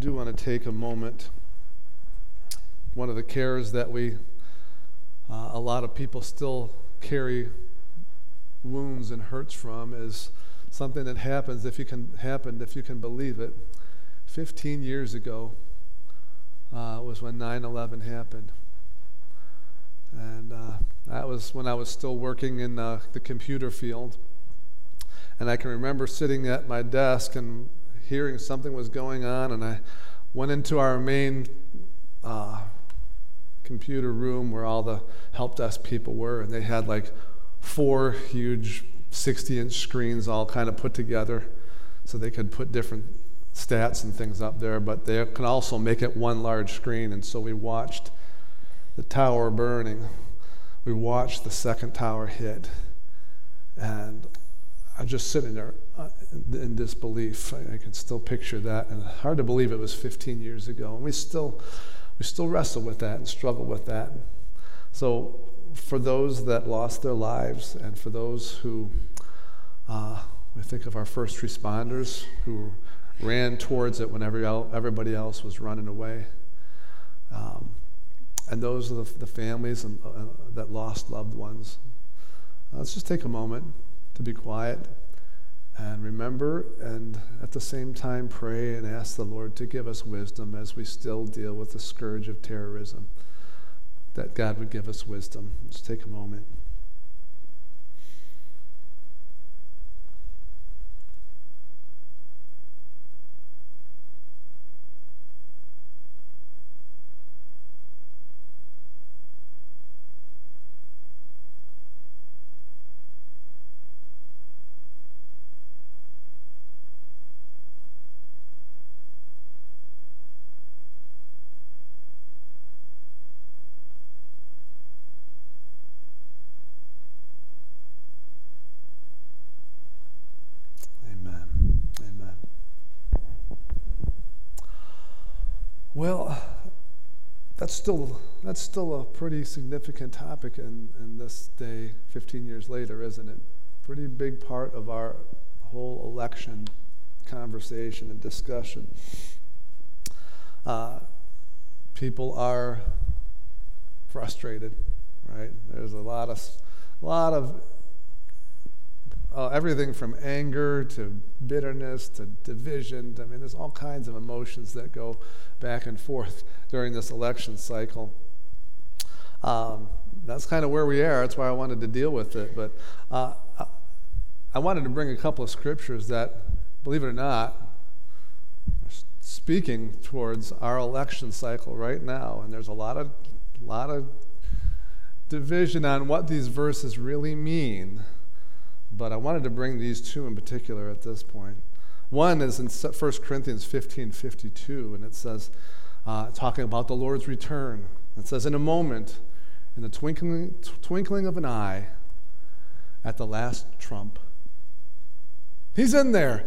do want to take a moment. One of the cares that a lot of people still carry wounds and hurts from is something that happened, if you can believe it. 15 years ago was when 9/11 happened. And that was when I was still working in the computer field. And I can remember sitting at my desk and hearing something was going on, and I went into our main computer room where all the help desk people were, and they had like 4 huge 60-inch screens all kind of put together so they could put different stats and things up there, but they could also make it one large screen. And so we watched the tower burning. We watched the second tower hit, and I'm just sitting there in disbelief. I can still picture that, and it's hard to believe it was 15 years ago. And we still wrestle with that and struggle with that. So for those that lost their lives, and for those who, we think of our first responders who ran towards it when everybody else was running away. And those are the families that lost loved ones. Let's just take a moment to be quiet and remember, and at the same time pray and ask the Lord to give us wisdom as we still deal with the scourge of terrorism, that God would give us wisdom. Let's take a moment. Well, that's still a pretty significant topic in this day, 15 years later, isn't it? Pretty big part of our whole election conversation and discussion. People are frustrated, right? There's a lot of everything from anger to bitterness to division. I mean, there's all kinds of emotions that go back and forth during this election cycle. That's kind of where we are. That's why I wanted to deal with it. But I wanted to bring a couple of scriptures that, believe it or not, are speaking towards our election cycle right now. And there's a lot of division on what these verses really mean. But I wanted to bring these two in particular at this point. One is in 1 Corinthians 15:52, and it says, talking about the Lord's return. It says, in a moment, in the twinkling of an eye, at the last trump. He's in there.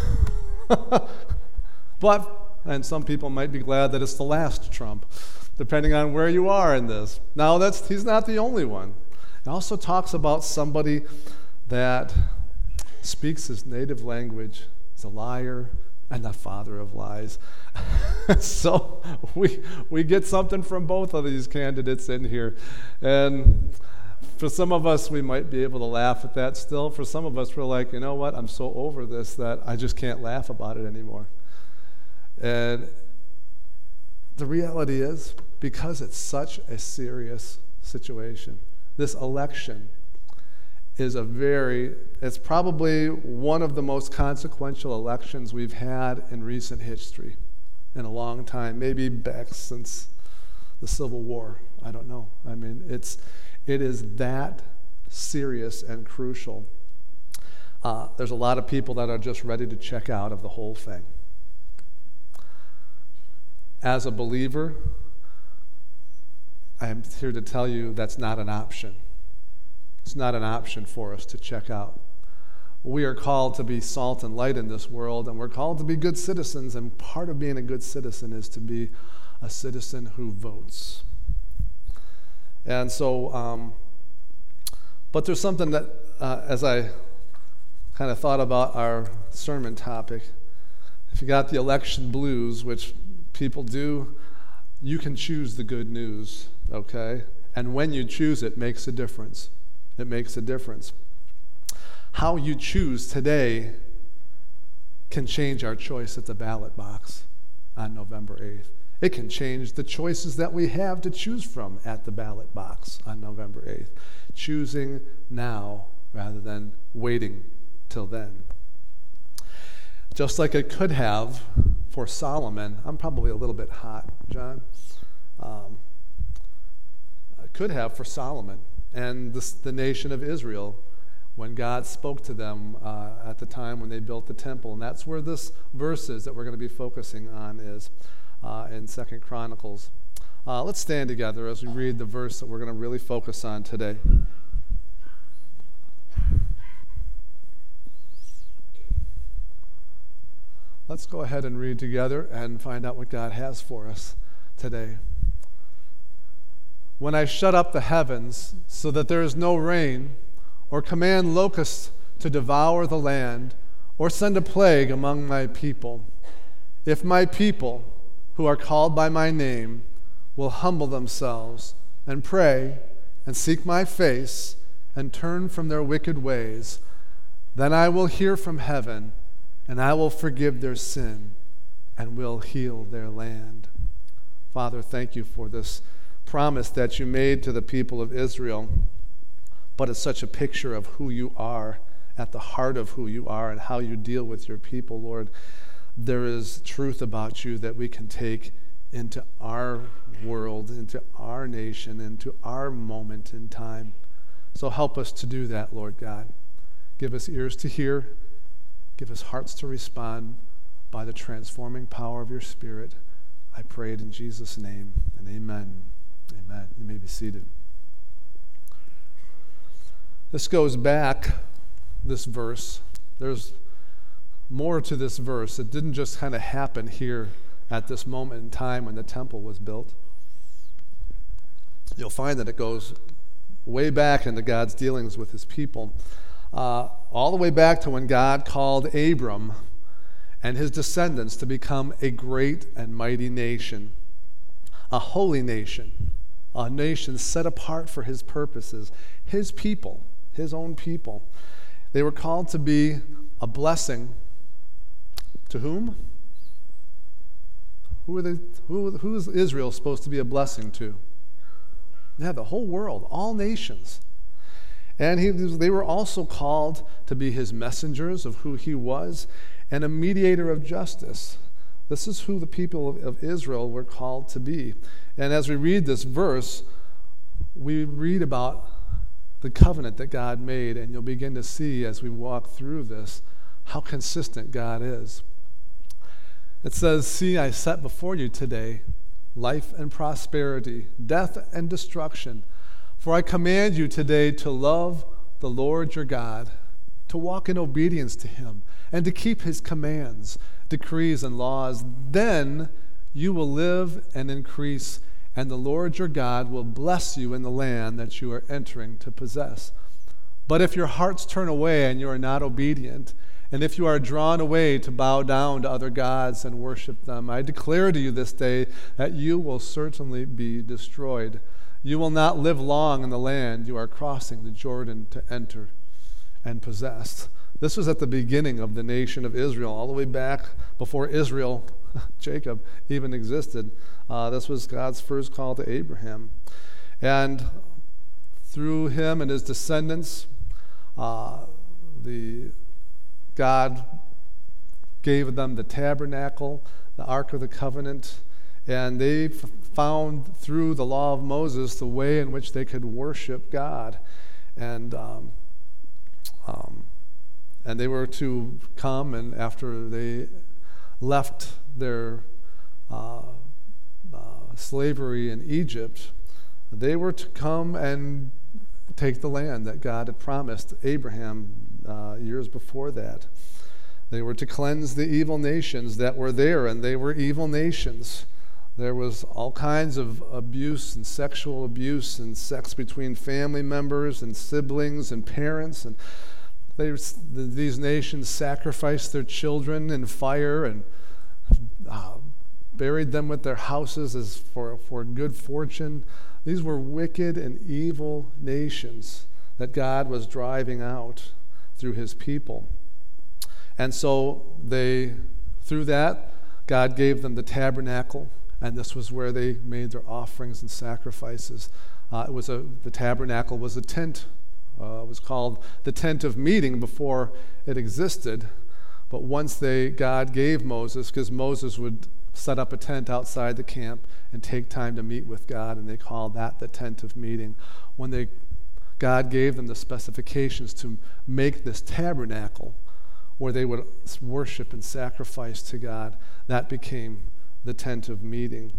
And some people might be glad that it's the last trump, depending on where you are in this. Now, he's not the only one. It also talks about somebody that speaks his native language, is a liar and the father of lies. So we get something from both of these candidates in here. And for some of us, we might be able to laugh at that still. For some of us, we're like, you know what, I'm so over this that I just can't laugh about it anymore. And the reality is, because it's such a serious situation, this election it's probably one of the most consequential elections we've had in recent history in a long time, maybe back since the Civil War. I don't know. I mean, it is that serious and crucial. There's a lot of people that are just ready to check out of the whole thing. As a believer, I am here to tell you that's not an option. It's not an option for us to check out. We are called to be salt and light in this world, and we're called to be good citizens, and part of being a good citizen is to be a citizen who votes. And so, but there's something that, as I kind of thought about our sermon topic, if you got the election blues, which people do, you can choose the good news, okay? And when you choose it makes a difference. It makes a difference. How you choose today can change our choice at the ballot box on November 8th. It can change the choices that we have to choose from at the ballot box on November 8th. Choosing now rather than waiting till then. Just like it could have for Solomon. I'm probably a little bit hot, John. It could have for Solomon and the nation of Israel when God spoke to them at the time when they built the temple. And that's where this verse is that we're going to be focusing on is in 2 Chronicles. Let's stand together as we read the verse that we're going to really focus on today. Let's go ahead and read together and find out what God has for us today. When I shut up the heavens so that there is no rain, or command locusts to devour the land, or send a plague among my people, if my people, who are called by my name, will humble themselves and pray and seek my face and turn from their wicked ways, then I will hear from heaven, and I will forgive their sin and will heal their land. Father, thank you for this promise that you made to the people of Israel, but it's such a picture of who you are, at the heart of who you are and how you deal with your people, Lord. There is truth about you that we can take into our world, into our nation, into our moment in time. So help us to do that, Lord God. Give us ears to hear. Give us hearts to respond by the transforming power of your Spirit. I pray it in Jesus' name, and amen. Amen. You may be seated. This goes back, this verse. There's more to this verse. It didn't just kind of happen here at this moment in time when the temple was built. You'll find that it goes way back into God's dealings with his people. All the way back to when God called Abram and his descendants to become a great and mighty nation, a holy nation, a nation set apart for his purposes, his people, his own people. They were called to be a blessing to whom? Who is Israel supposed to be a blessing to? Yeah, the whole world, all nations. And they were also called to be his messengers of who he was and a mediator of justice. This is who the people of Israel were called to be. And as we read this verse, we read about the covenant that God made, and you'll begin to see as we walk through this how consistent God is. It says, "See, I set before you today life and prosperity, death and destruction. For I command you today to love the Lord your God, to walk in obedience to him, and to keep his commands, decrees, and laws. Then you will live and increase, and the Lord your God will bless you in the land that you are entering to possess. But if your hearts turn away and you are not obedient, and if you are drawn away to bow down to other gods and worship them, I declare to you this day that you will certainly be destroyed. You will not live long in the land you are crossing the Jordan to enter and possess." This was at the beginning of the nation of Israel, all the way back before Israel, Jacob, even existed. This was God's first call to Abraham. And through him and his descendants, God gave them the tabernacle, the Ark of the Covenant, and they found through the law of Moses the way in which they could worship God. And they were to come, and after they left their slavery in Egypt, they were to come and take the land that God had promised Abraham years before that. They were to cleanse the evil nations that were there, and they were evil nations. There was all kinds of abuse and sexual abuse and sex between family members and siblings and parents, and these nations sacrificed their children in fire, and buried them with their houses as for good fortune. These were wicked and evil nations that God was driving out through his people. And so through that, God gave them the tabernacle, and this was where they made their offerings and sacrifices. The tabernacle was a tent. It was called the tent of meeting before it existed. But once God gave Moses, because Moses would set up a tent outside the camp and take time to meet with God, and they called that the tent of meeting. When God gave them the specifications to make this tabernacle where they would worship and sacrifice to God, that became the tent of meeting.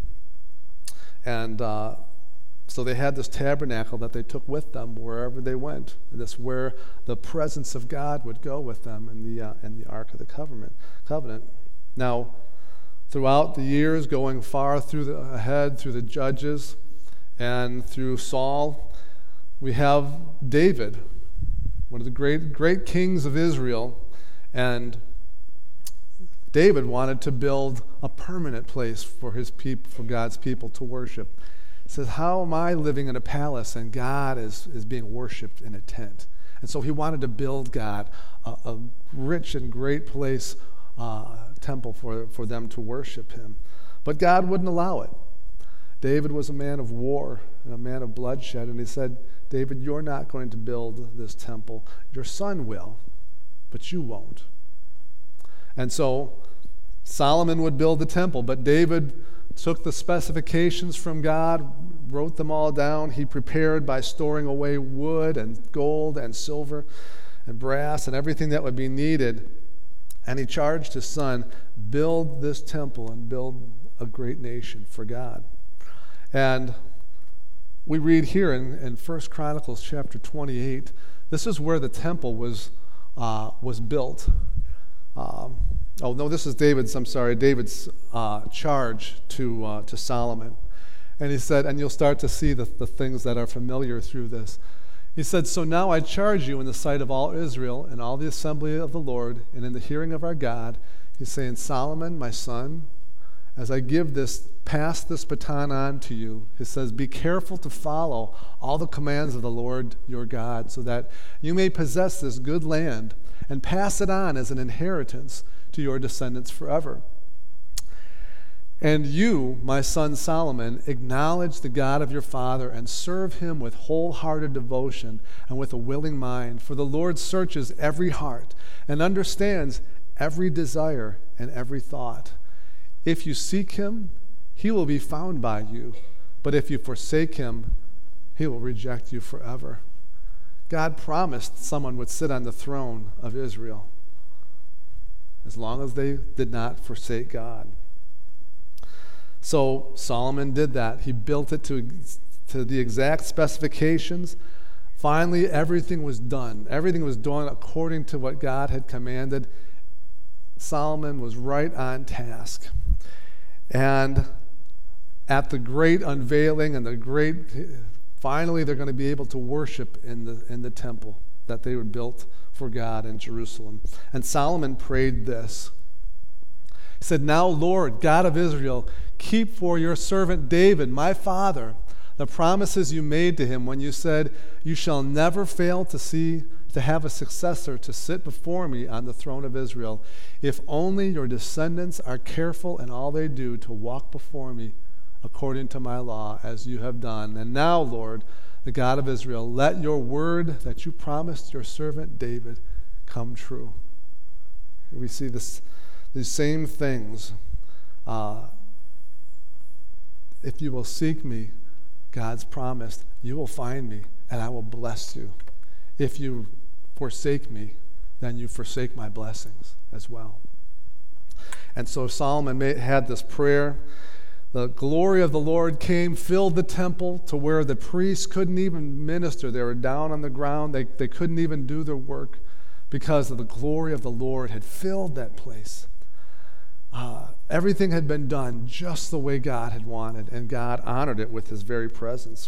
And so they had this tabernacle that they took with them wherever they went. That's where the presence of God would go with them in the Ark of the Covenant. Now, throughout the years, going far ahead through the Judges and through Saul, we have David, one of the great kings of Israel, and David wanted to build a permanent place for God's people to worship. He says, how am I living in a palace and God is being worshipped in a tent? And so he wanted to build God a rich and great place, temple for them to worship him. But God wouldn't allow it. David was a man of war and a man of bloodshed, and he said, David, you're not going to build this temple. Your son will, but you won't. And so Solomon would build the temple, but David took the specifications from God, wrote them all down. He prepared by storing away wood and gold and silver and brass and everything that would be needed. And he charged his son, build this temple and build a great nation for God. And we read here in 1 Chronicles chapter 28, this is where the temple was built. This is David's charge to Solomon. And he said, and you'll start to see the things that are familiar through this. He said, so now I charge you in the sight of all Israel and all the assembly of the Lord and in the hearing of our God. He's saying, Solomon, my son, as I pass this baton on to you, he says, be careful to follow all the commands of the Lord your God so that you may possess this good land and pass it on as an inheritance to your descendants forever. And you, my son Solomon, acknowledge the God of your father and serve him with wholehearted devotion and with a willing mind, for the Lord searches every heart and understands every desire and every thought. If you seek him, he will be found by you, but if you forsake him, he will reject you forever. God promised someone would sit on the throne of Israel as long as they did not forsake God. So Solomon did that. He built it to the exact specifications. Finally, everything was done. Everything was done according to what God had commanded. Solomon was right on task. And at the great unveiling and finally they're going to be able to worship in the temple that they had built for God in Jerusalem. And Solomon prayed this. He said, now, Lord, God of Israel, keep for your servant David, my father, the promises you made to him when you said, you shall never fail to have a successor to sit before me on the throne of Israel, if only your descendants are careful in all they do to walk before me according to my law, as you have done. And now, Lord, the God of Israel, let your word that you promised your servant David come true. We see these same things. If you will seek me, God's promised, you will find me, and I will bless you. If you forsake me, then you forsake my blessings as well. And so Solomon had this prayer. The glory of the Lord came, filled the temple to where the priests couldn't even minister. They were down on the ground. They couldn't even do their work because of the glory of the Lord had filled that place. Everything had been done just the way God had wanted, and God honored it with his very presence.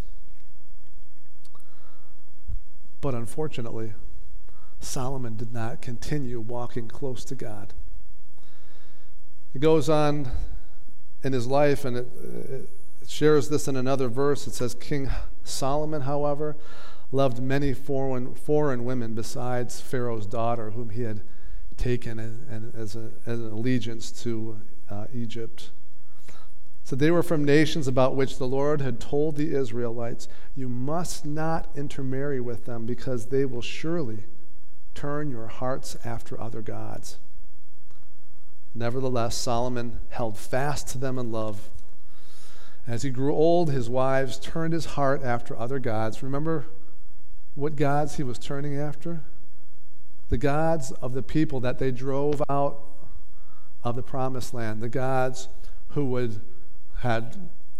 But unfortunately, Solomon did not continue walking close to God. It goes on in his life, and it shares this in another verse. It says, King Solomon, however, loved many foreign women besides Pharaoh's daughter, whom he had taken as an allegiance to Egypt. So they were from nations about which the Lord had told the Israelites, you must not intermarry with them, because they will surely turn your hearts after other gods. Nevertheless, Solomon held fast to them in love. As he grew old, his wives turned his heart after other gods. Remember what gods he was turning after? The gods of the people that they drove out of the promised land, the gods who had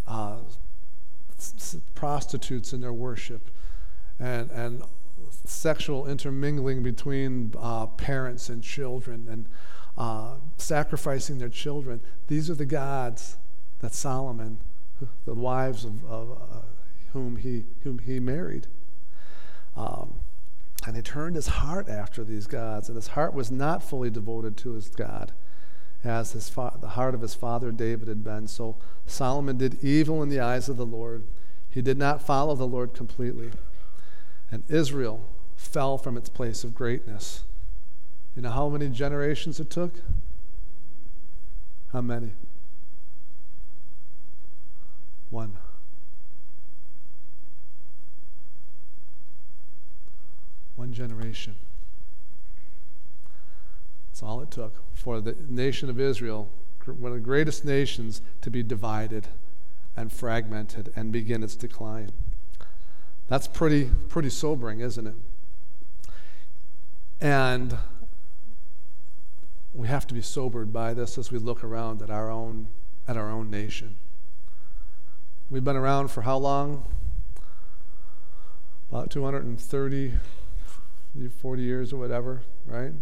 prostitutes in their worship, and sexual intermingling between parents and children, and sacrificing their children. These are the gods that Solomon, the wives of whom he married. And he turned his heart after these gods, and his heart was not fully devoted to his God, as the heart of his father David had been. So Solomon did evil in the eyes of the Lord. He did not follow the Lord completely. And Israel fell from its place of greatness. You know how many generations it took? How many? One. One generation. That's all it took for the nation of Israel, one of the greatest nations, to be divided and fragmented and begin its decline. That's pretty sobering, isn't it? And we have to be sobered by this as we look around at our own nation. We've been around for how long? About 230, 40 years or whatever, right?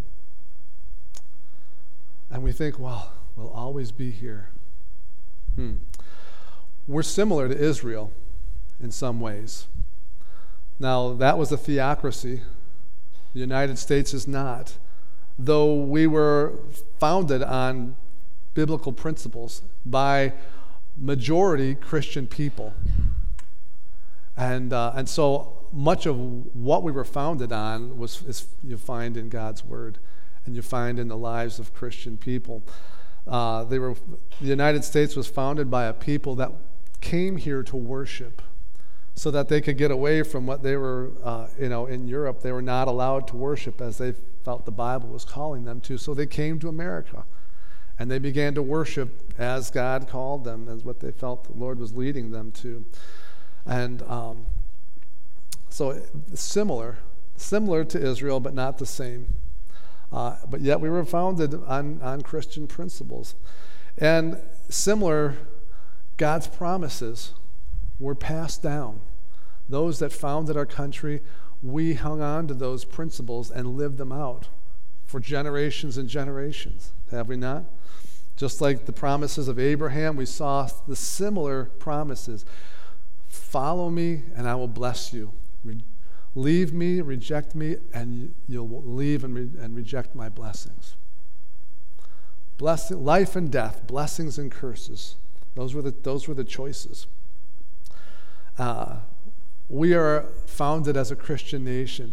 And we think, well, we'll always be here. We're similar to Israel in some ways. Now, that was a theocracy. The United States is not. Though we were founded on biblical principles by majority Christian people. And so much of what we were founded on is you find in God's Word, and you find in the lives of Christian people. The United States was founded by a people that came here to worship, so that they could get away from what they were, in Europe. They were not allowed to worship as they felt the Bible was calling them to. So they came to America, and they began to worship as God called them, as what they felt the Lord was leading them to. And so similar to Israel, but not the same. But yet we were founded on Christian principles. And similar, God's promises were passed down. Those that founded our country, we hung on to those principles and lived them out for generations and generations, have we not? Just like the promises of Abraham, we saw the similar promises. Follow me and I will bless you. Leave me, reject me, and you'll leave and reject my blessings. Blessing, life and death, blessings and curses. Those were the choices. We are founded as a Christian nation.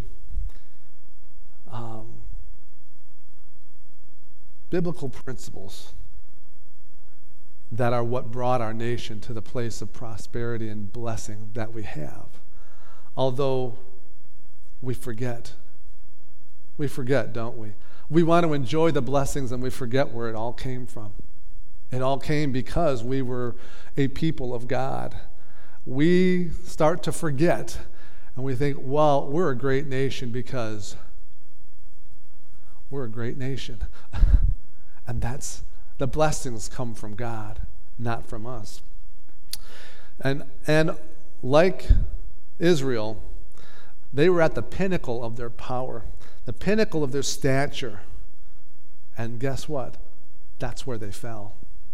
Biblical principles that are what brought our nation to the place of prosperity and blessing that we have. Although we forget, don't we? We want to enjoy the blessings and we forget where it all came from. It all came because we were a people of God. We start to forget and we think, well, we're a great nation because we're a great nation. And that's, the blessings come from God, not from us. And like Israel, they were at the pinnacle of their power, the pinnacle of their stature. And guess what? That's where they fell.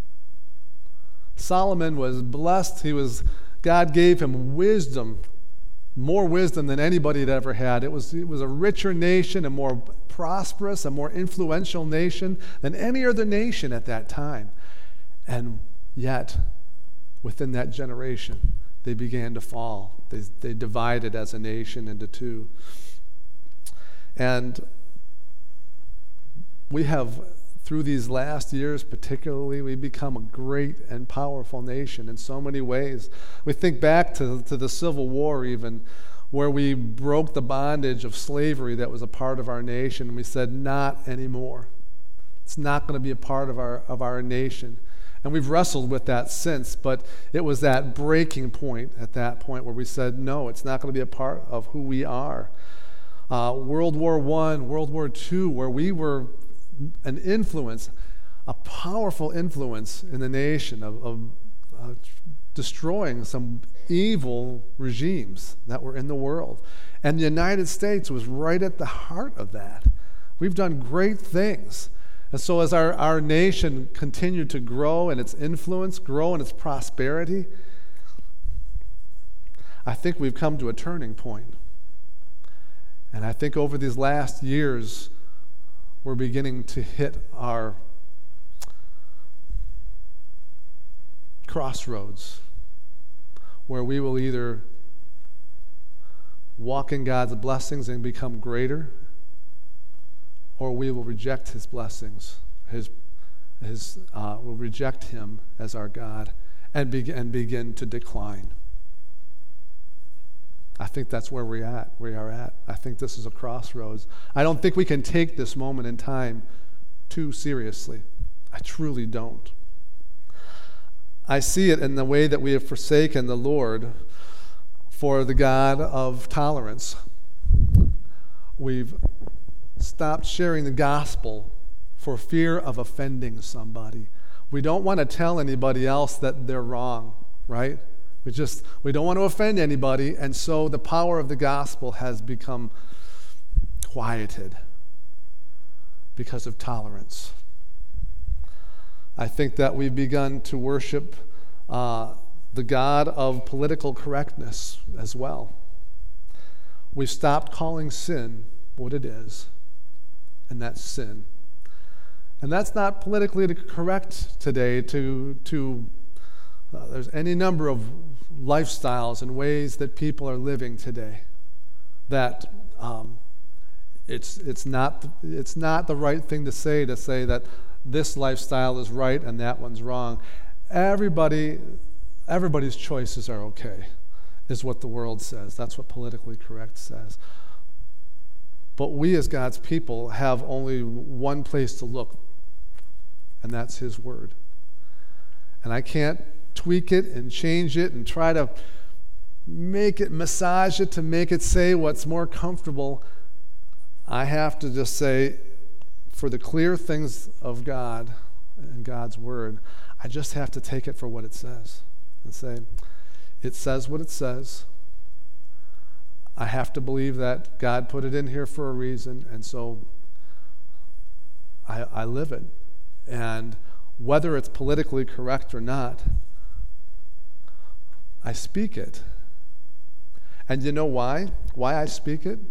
Solomon was blessed. God gave him wisdom, more wisdom than anybody had ever had. It was a richer nation, a more prosperous, a more influential nation than any other nation at that time. And Yet, within that generation, they began to fall. They divided as a nation into two. And we have, through these last years particularly, we've become a great and powerful nation in so many ways. We think back to the Civil War even, where we broke the bondage of slavery that was a part of our nation, and we said, not anymore. It's not going to be a part of our nation. And we've wrestled with that since, but it was that breaking point at that point where we said, no, it's not going to be a part of who we are. World War I, World War II, where we were an influence, a powerful influence in the nation of destroying some evil regimes that were in the world. And the United States was right at the heart of that. We've done great things. And so as our nation continued to grow in its influence, grow in its prosperity, I think we've come to a turning point. And I think over these last years, we're beginning to hit our crossroads where we will either walk in God's blessings and become greater, or we will reject his blessings. We'll reject him as our God and begin to decline. I think that's where we are at. I think this is a crossroads. I don't think we can take this moment in time too seriously. I truly don't. I see it in the way that we have forsaken the Lord for the God of tolerance. We've stopped sharing the gospel for fear of offending somebody. We don't want to tell anybody else that they're wrong, right? We don't want to offend anybody, and so the power of the gospel has become quieted because of tolerance. I think that we've begun to worship the God of political correctness as well. We've stopped calling sin what it is, and that's sin. And that's not politically correct today there's any number of lifestyles and ways that people are living today that it's not the right thing to say that this lifestyle is right and that one's wrong. Everybody's choices are okay, is what the world says. That's what politically correct says. But we as God's people have only one place to look, and that's his word. And I can't tweak it and change it and try to massage it to make it say what's more comfortable. I have to just say, for the clear things of God and God's word, I just have to take it for what it says and say, it says what it says. I have to believe that God put it in here for a reason, and so I live it. And whether it's politically correct or not, I speak it. And you know why? Why I speak it?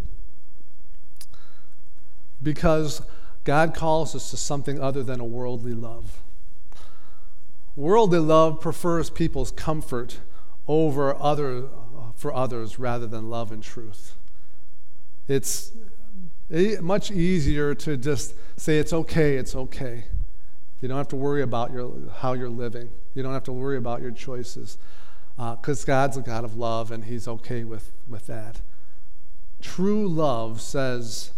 Because God calls us to something other than a worldly love. Worldly love prefers people's comfort for others rather than love and truth. It's much easier to just say it's okay. You don't have to worry about how you're living. You don't have to worry about your choices. Because God's a God of love, and he's okay with that. True love says,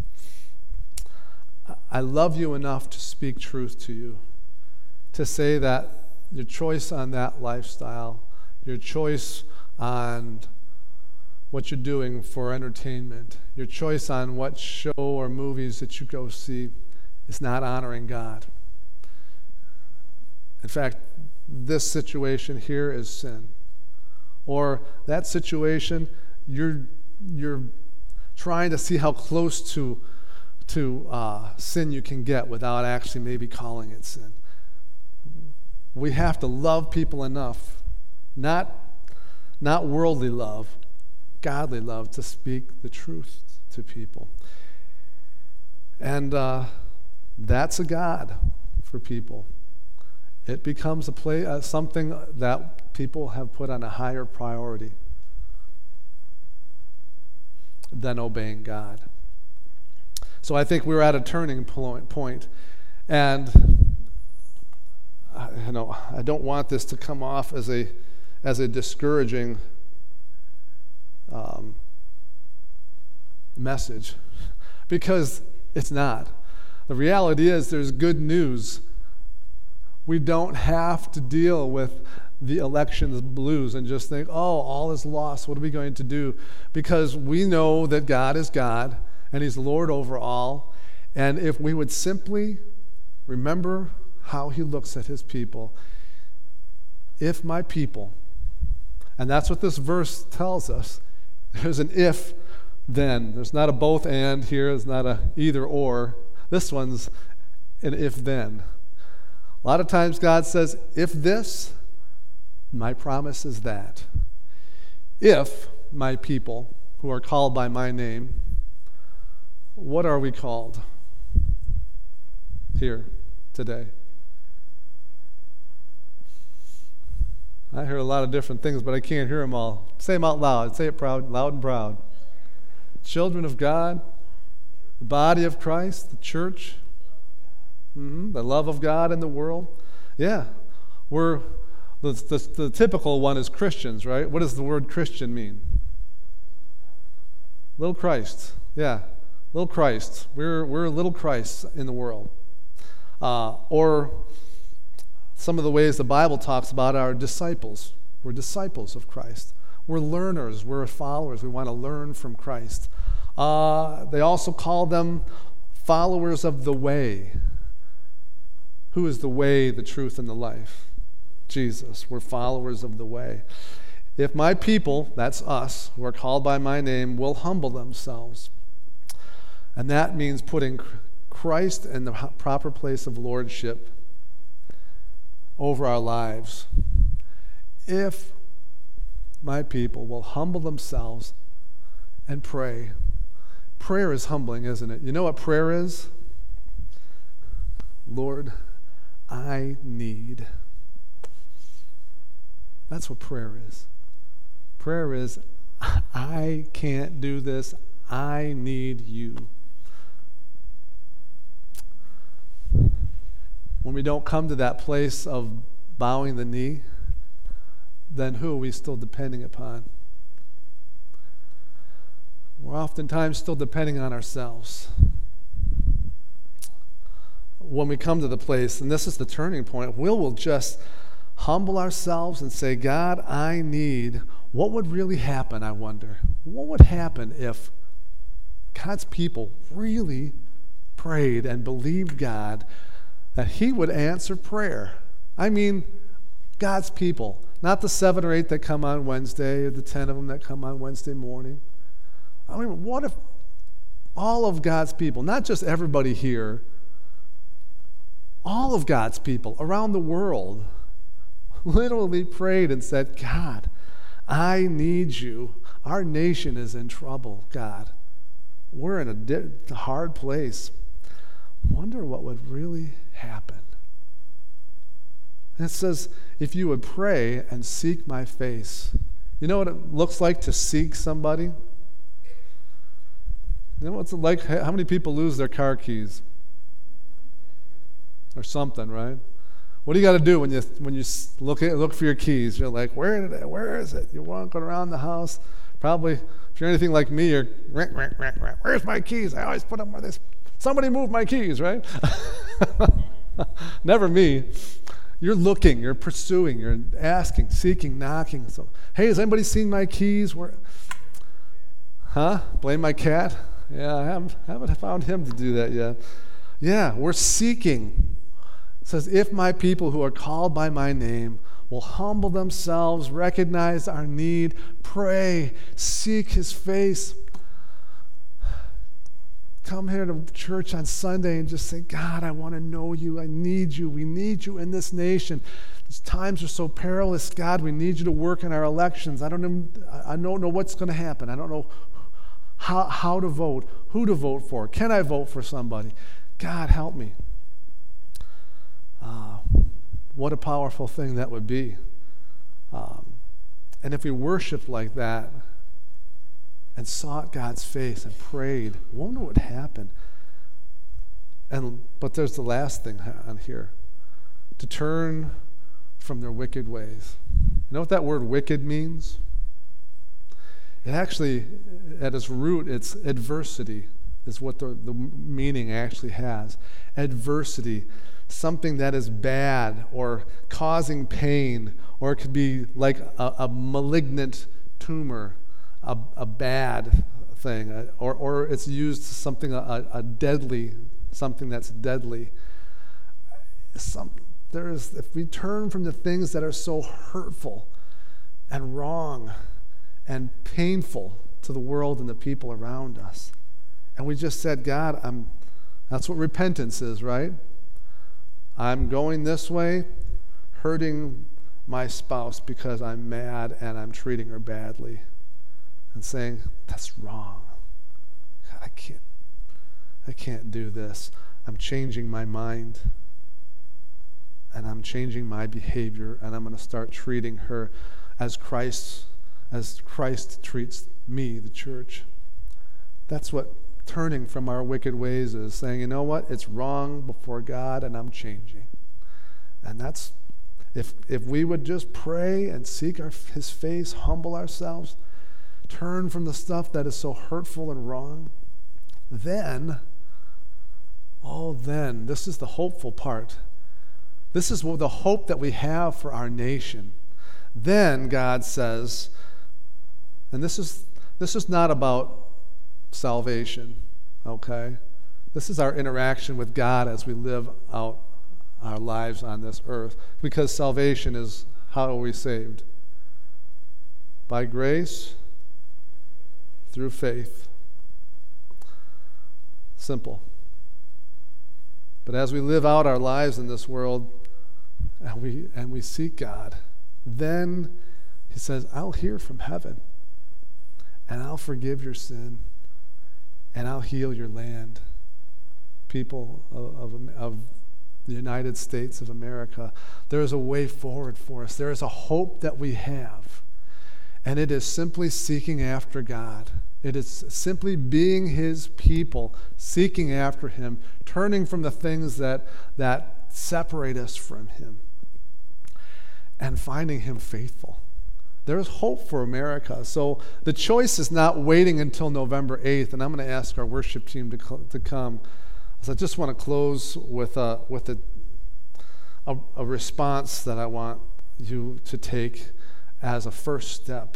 I love you enough to speak truth to you, to say that your choice on that lifestyle, your choice on what you're doing for entertainment, your choice on what show or movies that you go see is not honoring God. In fact, this situation here is sin. Or that situation, you're trying to see how close to sin you can get without actually maybe calling it sin. We have to love people enough, not worldly love, godly love, to speak the truth to people. And that's a God for people. it becomes something that people have put on a higher priority than obeying God. So I think we're at a turning point, and I don't want this to come off as a discouraging message, because it's not. The reality is there's good news. We don't have to deal with the elections blues and just think, all is lost. What are we going to do? Because we know that God is God and He's Lord over all. And if we would simply remember how He looks at His people, if my people, and that's what this verse tells us. There's an if, then. There's not a both and here. There's not a either or. This one's an if, then. A lot of times God says, if this, my promise is that. If my people who are called by my name, what are we called here today? I hear a lot of different things, but I can't hear them all. Say them out loud. Say it loud and proud. Children of God, the body of Christ, the church, the love of God in the world. Yeah, we're the typical one is Christians, right? What does the word Christian mean? Little Christ. Yeah, little Christ. We're little Christ in the world. Or some of the ways the Bible talks about are disciples. We're disciples of Christ. We're learners. We're followers. We want to learn from Christ. They also call them followers of the way. Who is the way, the truth, and the life? Jesus. We're followers of the way. If my people, that's us, who are called by my name, will humble themselves, and that means putting Christ in the proper place of lordship over our lives. If my people will humble themselves and pray. Prayer is humbling, isn't it? You know what prayer is? Lord, I need. That's what prayer is. Prayer is, I can't do this. I need you. When we don't come to that place of bowing the knee, then who are we still depending upon? We're oftentimes still depending on ourselves. When we come to the place, and this is the turning point, we'll just humble ourselves and say, God, I need. What would really happen, I wonder? What would happen if God's people really prayed and believed God that He would answer prayer? I mean, God's people, not the 7 or 8 that come on Wednesday or the 10 of them that come on Wednesday morning. I mean, what if all of God's people, not just everybody here, all of God's people around the world literally prayed and said, God, I need you. Our nation is in trouble, God. We're in a hard place. Wonder what would really happen. And it says, if you would pray and seek my face. You know what it looks like to seek somebody? You know what's it like? How many people lose their car keys? Or something, right? What do you got to do when you look for your keys? You're like, where is it? You're walking around the house. Probably, if you're anything like me, you're, where's my keys? I always put them where this. Somebody move my keys, right? Never me. You're looking, you're pursuing, you're asking, seeking, knocking. So, hey, has anybody seen my keys? Blame my cat? Yeah, I haven't found him to do that yet. Yeah, we're seeking. It says, if my people who are called by my name will humble themselves, recognize our need, pray, seek His face, come here to church on Sunday and just say, God, I want to know you. I need you. We need you in this nation. These times are so perilous. God, we need you to work in our elections. I don't know what's going to happen. I don't know how to vote, who to vote for. Can I vote for somebody? God, help me. What a powerful thing that would be. And if we worshiped like that and sought God's face and prayed, I wonder what would happen. But there's the last thing on here. To turn from their wicked ways. You know what that word wicked means? It actually, at its root, it's adversity, is what the meaning actually has. Adversity, something that is bad or causing pain, or it could be like a malignant tumor, a bad thing, or it's used to something, a deadly, something that's deadly. If we turn from the things that are so hurtful and wrong and painful to the world and the people around us, and we just said, God, that's what repentance is, right? I'm going this way, hurting my spouse because I'm mad and I'm treating her badly, and saying, that's wrong. God, I can't do this. I'm changing my mind. And I'm changing my behavior, and I'm going to start treating her as Christ treats me, the church. That's what turning from our wicked ways is, saying, you know what, it's wrong before God, and I'm changing. And that's, if we would just pray and seek his face, humble ourselves, turn from the stuff that is so hurtful and wrong, then, this is the hopeful part. This is the hope that we have for our nation. Then God says, and this is not about salvation, okay? This is our interaction with God as we live out our lives on this earth. Because salvation is, how are we saved? By grace, through faith. Simple. But as we live out our lives in this world, and we seek God, then he says, I'll hear from heaven, and I'll forgive your sin, and I'll heal your land. People of the United States of America, there is a way forward for us. There is a hope that we have, and it is simply seeking after God. It is simply being his people, seeking after him, turning from the things that separate us from him, and finding him faithful. There's hope for America. So the choice is not waiting until November 8th, and I'm going to ask our worship team to come. So I just want to close with a response that I want you to take as a first step.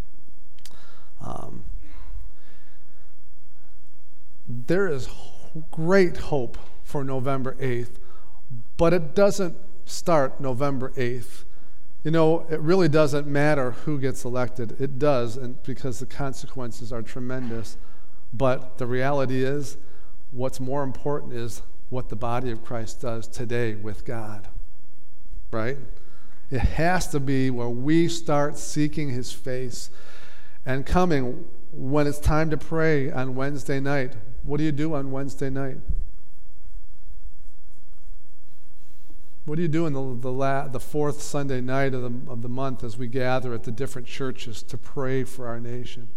There is great hope for November 8th, but it doesn't start November 8th. You know, it really doesn't matter who gets elected. It does, and because the consequences are tremendous. But the reality is, what's more important is what the body of Christ does today with God, right? It has to be where we start seeking his face and coming when it's time to pray on Wednesday night. What do you do on Wednesday night? What do you do in the fourth Sunday night of the month as we gather at the different churches to pray for our nation?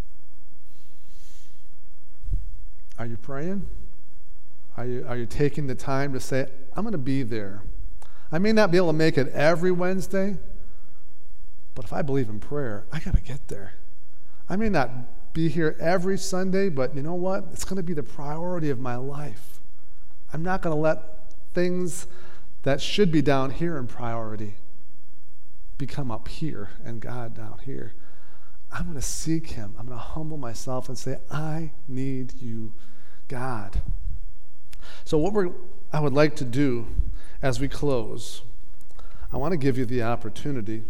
Are you praying? Are you taking the time to say, I'm going to be there? I may not be able to make it every Wednesday, but if I believe in prayer, I got to get there. I may not be here every Sunday, but you know what? It's going to be the priority of my life. I'm not going to let things that should be down here in priority become up here and God down here. I'm going to seek him. I'm going to humble myself and say, I need you, God. So what I would like to do as we close, I want to give you the opportunity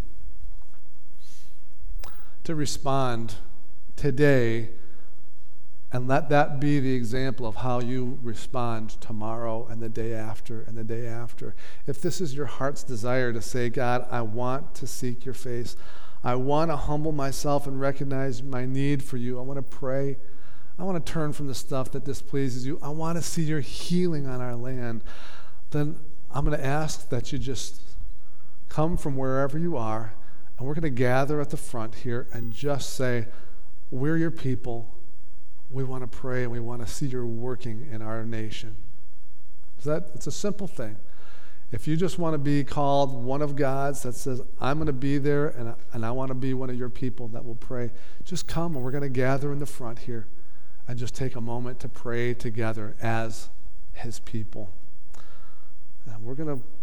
to respond today, and let that be the example of how you respond tomorrow and the day after and the day after. If this is your heart's desire to say, God, I want to seek your face. I want to humble myself and recognize my need for you. I want to pray. I want to turn from the stuff that displeases you. I want to see your healing on our land. Then I'm going to ask that you just come from wherever you are, and we're going to gather at the front here and just say, we're your people. We want to pray and we want to see your working in our nation. It's a simple thing. If you just want to be called one of God's that says, I'm going to be there and I want to be one of your people that will pray, just come and we're going to gather in the front here and just take a moment to pray together as his people. And we're going to